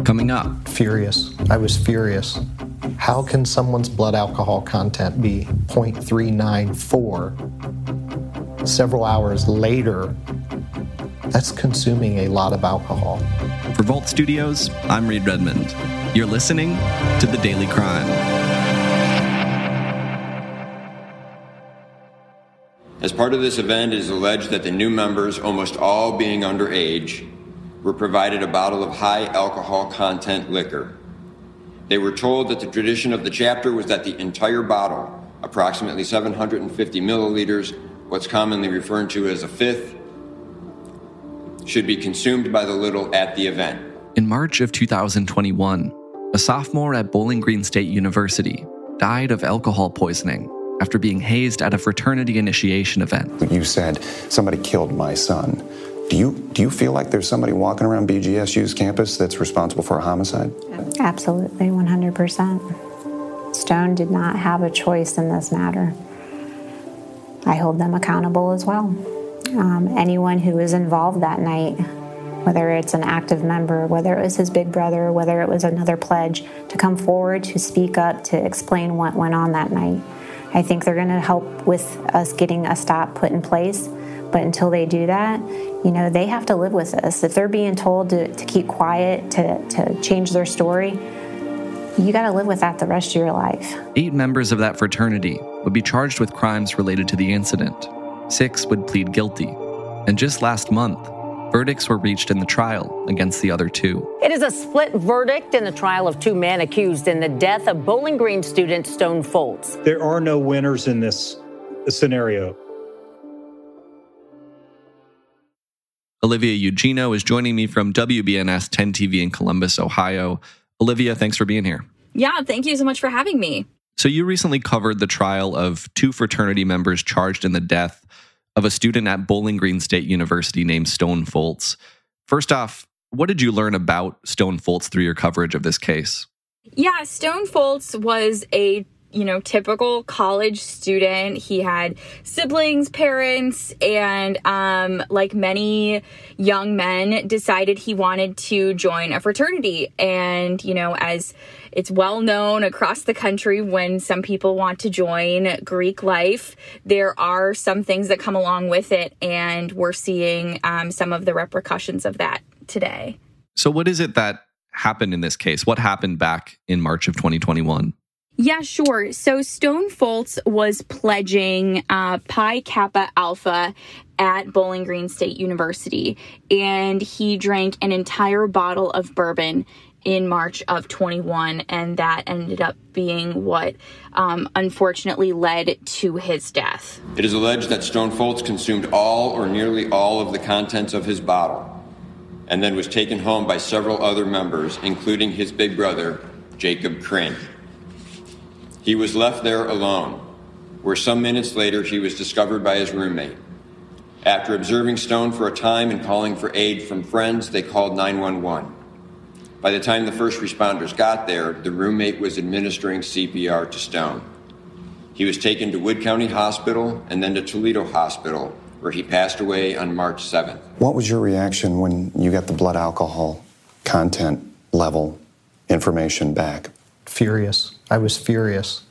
Coming up. Furious. I was furious. How can someone's blood alcohol content be 0.394 several hours later? That's consuming a lot of alcohol. For Vault Studios, I'm Reed Redmond. You're listening to The Daily Crime. As part of this event, it is alleged that the new members, almost all being underage, were provided a bottle of high alcohol content liquor. They were told that the tradition of the chapter was that the entire bottle, approximately 750 milliliters, what's commonly referred to as a fifth, should be consumed by the little at the event. In March of 2021, a sophomore at Bowling Green State University died of alcohol poisoning after being hazed at a fraternity initiation event. You said somebody killed my son. Do you feel like there's somebody walking around BGSU's campus that's responsible for a homicide? Absolutely, 100%. Stone did not have a choice in this matter. I hold them accountable as well. Anyone who was involved that night, whether it's an active member, whether it was his big brother, whether it was another pledge, to come forward, to speak up, to explain what went on that night. I think they're going to help with us getting a stop put in place. But until they do that, they have to live with this. If they're being told to keep quiet, to change their story, you got to live with that the rest of your life. 8 members of that fraternity would be charged with crimes related to the incident. 6 would plead guilty. And just last month, verdicts were reached in the trial against the other 2. It is a split verdict in the trial of 2 men accused in the death of Bowling Green student Stone Foltz. There are no winners in this scenario. Olivia Eugenio is joining me from WBNS 10 TV in Columbus, Ohio. Olivia, thanks for being here. Yeah, thank you so much for having me. So you recently covered the trial of 2 fraternity members charged in the death of a student at Bowling Green State University named Stone Foltz. First off, what did you learn about Stone Foltz through your coverage of this case? Yeah, Stone Foltz was a typical college student. He had siblings, parents, and like many young men, decided he wanted to join a fraternity. And, as it's well known across the country, when some people want to join Greek life, there are some things that come along with it. And we're seeing some of the repercussions of that today. So what is it that happened in this case? What happened back in March of 2021? Yeah, sure. So Stone Foltz was pledging Pi Kappa Alpha at Bowling Green State University, and he drank an entire bottle of bourbon in March of 21, and that ended up being what unfortunately led to his death. It is alleged that Stone Foltz consumed all or nearly all of the contents of his bottle and then was taken home by several other members, including his big brother, Jacob Kryn. He was left there alone, where some minutes later he was discovered by his roommate. After observing Stone for a time and calling for aid from friends, they called 911. By the time the first responders got there, the roommate was administering CPR to Stone. He was taken to Wood County Hospital and then to Toledo Hospital, where he passed away on March 7th. What was your reaction when you got the blood alcohol content level information back? Furious. I was furious.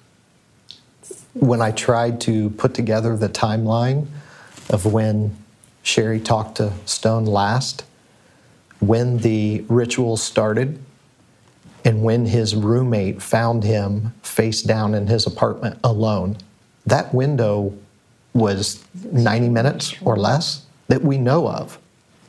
When I tried to put together the timeline of when Sherry talked to Stone last, when the ritual started, and when his roommate found him face down in his apartment alone, that window was 90 minutes or less that we know of.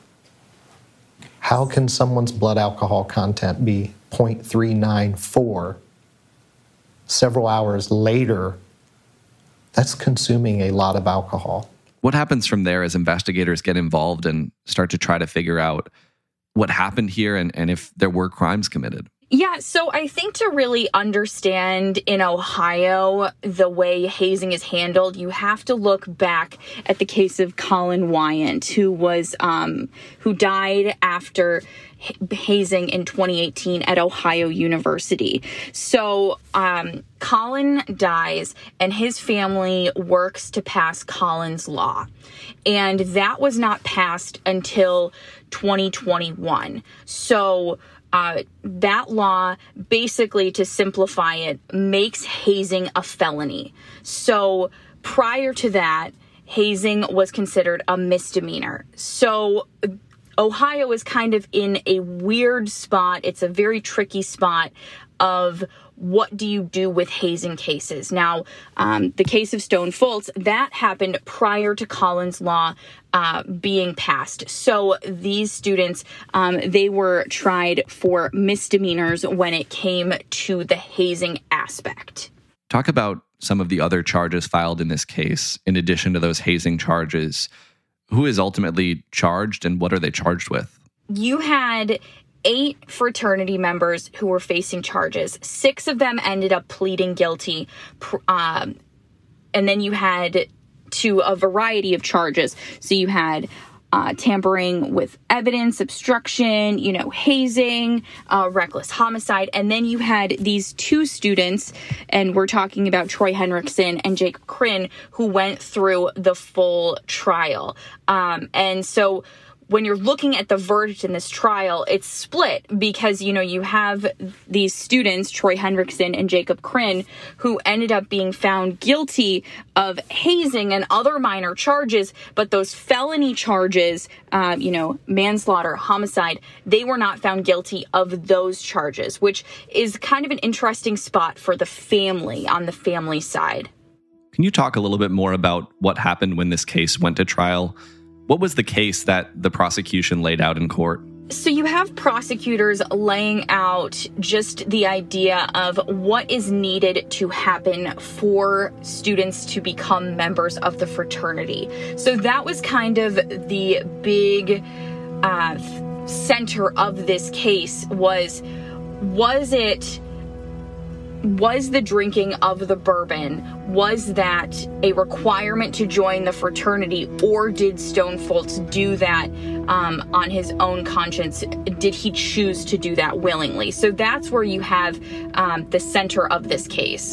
How can someone's blood alcohol content be 0.394 several hours later? That's consuming a lot of alcohol. What happens from there as investigators get involved and start to try to figure out what happened here and if there were crimes committed? Yeah, so I think to really understand in Ohio the way hazing is handled, you have to look back at the case of Colin Wyant, who died after hazing in 2018 at Ohio University. So Colin dies and his family works to pass Colin's Law. And that was not passed until 2021. So that law, basically, to simplify it, makes hazing a felony. So prior to that, hazing was considered a misdemeanor. So Ohio is kind of in a weird spot. It's a very tricky spot of what do you do with hazing cases. Now, the case of Stone Foltz, that happened prior to Collins Law being passed. So these students, they were tried for misdemeanors when it came to the hazing aspect. Talk about some of the other charges filed in this case, in addition to those hazing charges. Who is ultimately charged and what are they charged with? You had 8 fraternity members who were facing charges. 6 of them ended up pleading guilty. And then you had to a variety of charges. So you had tampering with evidence, obstruction, hazing, reckless homicide. And then you had these 2 students, and we're talking about Troy Henriksen and Jacob Kryn, who went through the full trial. And so when you're looking at the verdict in this trial, it's split because, you have these students, Troy Henriksen and Jacob Kryn, who ended up being found guilty of hazing and other minor charges, but those felony charges, manslaughter, homicide, they were not found guilty of those charges, which is kind of an interesting spot for the family on the family side. Can you talk a little bit more about what happened when this case went to trial? What was the case that the prosecution laid out in court? So you have prosecutors laying out just the idea of what is needed to happen for students to become members of the fraternity. So that was kind of the big center of this case was the drinking of the bourbon, was that a requirement to join the fraternity, or did Stone Foltz do that on his own conscience? Did he choose to do that willingly? So that's where you have the center of this case.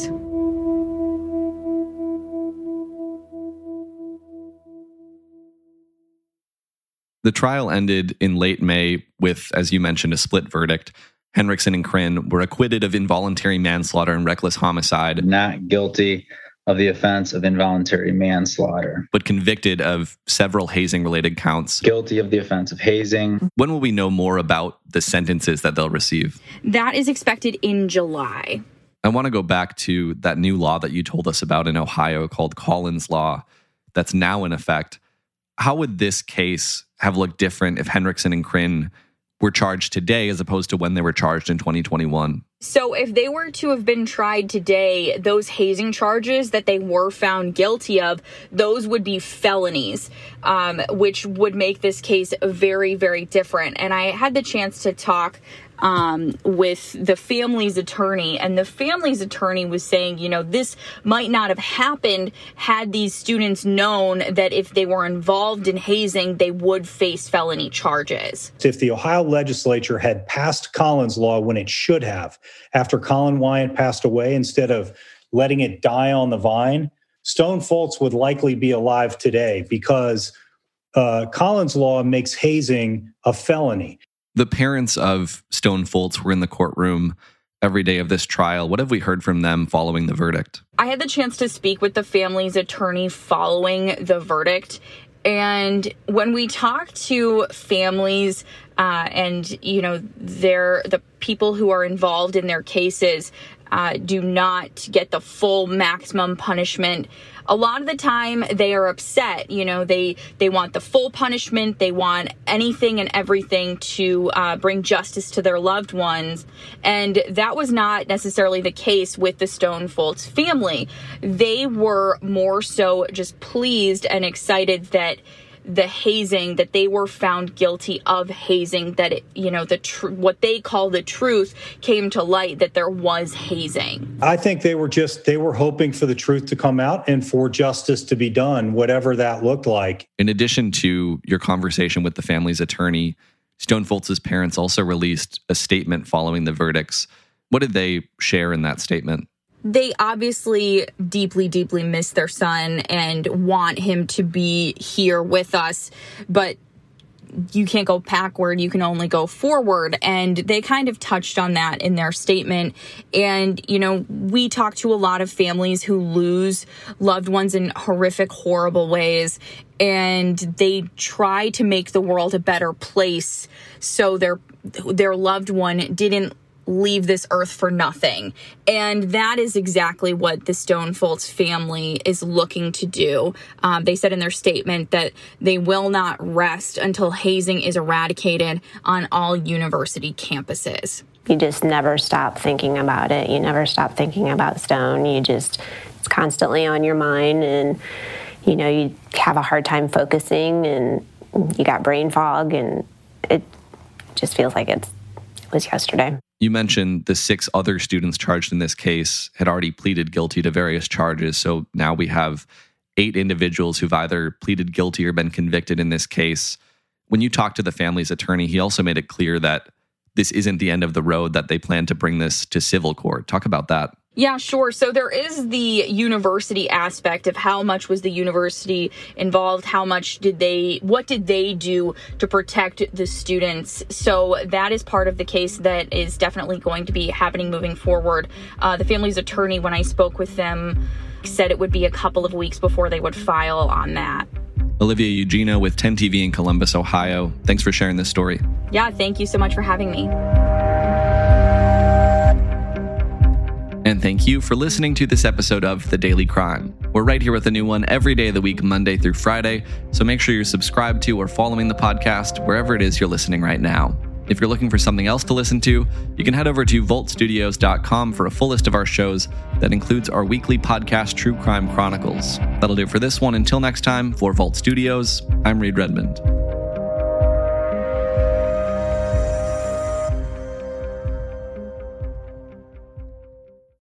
The trial ended in late May with, as you mentioned, a split verdict. Henriksen and Kryn were acquitted of involuntary manslaughter and reckless homicide. Not guilty of the offense of involuntary manslaughter, but convicted of several hazing-related counts. Guilty of the offense of hazing. When will we know more about the sentences that they'll receive? That is expected in July. I want to go back to that new law that you told us about in Ohio called Collins Law that's now in effect. How would this case have looked different if Henriksen and Kryn were charged today as opposed to when they were charged in 2021? So if they were to have been tried today, those hazing charges that they were found guilty of, those would be felonies, which would make this case very, very different. And I had the chance to talk with the family's attorney, and the family's attorney was saying, this might not have happened had these students known that if they were involved in hazing, they would face felony charges. If the Ohio legislature had passed Collins Law when it should have, after Colin Wyant passed away, instead of letting it die on the vine, Stone Foltz would likely be alive today because Collins Law makes hazing a felony. The parents of Stone Foltz were in the courtroom every day of this trial. What have we heard from them following the verdict? I had the chance to speak with the family's attorney following the verdict. And when we talk to families and, the people who are involved in their cases do not get the full maximum punishment, a lot of the time they are upset. They want the full punishment. They want anything and everything to bring justice to their loved ones. And that was not necessarily the case with the Stone Foltz family. They were more so just pleased and excited that the hazing, that they were found guilty of hazing, that what they call the truth came to light, that there was hazing. I think they were hoping for the truth to come out and for justice to be done, whatever that looked like. In addition to your conversation with the family's attorney, Stone Foltz's parents also released a statement following the verdicts. What did they share in that statement? They obviously deeply, deeply miss their son and want him to be here with us. But you can't go backward, you can only go forward. And they kind of touched on that in their statement. And, you know, we talk to a lot of families who lose loved ones in horrific, horrible ways. And they try to make the world a better place so their loved one didn't leave this earth for nothing. And that is exactly what the Stone Foltz family is looking to do. They said in their statement that they will not rest until hazing is eradicated on all university campuses. You just never stop thinking about it. You never stop thinking about Stone. It's constantly on your mind, and, you know, you have a hard time focusing, and you got brain fog, and it just feels like it was yesterday. You mentioned the 6 other students charged in this case had already pleaded guilty to various charges. So now we have 8 individuals who've either pleaded guilty or been convicted in this case. When you talked to the family's attorney, he also made it clear that this isn't the end of the road, that they plan to bring this to civil court. Talk about that. Yeah, sure. So there is the university aspect of how much was the university involved, what did they do to protect the students? So that is part of the case that is definitely going to be happening moving forward. The family's attorney, when I spoke with them, said it would be a couple of weeks before they would file on that. Olivia Eugenio with 10 TV in Columbus, Ohio. Thanks for sharing this story. Yeah, thank you so much for having me. And thank you for listening to this episode of The Daily Crime. We're right here with a new one every day of the week, Monday through Friday, so make sure you're subscribed to or following the podcast wherever it is you're listening right now. If you're looking for something else to listen to, you can head over to voltstudios.com for a full list of our shows that includes our weekly podcast, True Crime Chronicles. That'll do it for this one. Until next time, for Volt Studios, I'm Reed Redmond.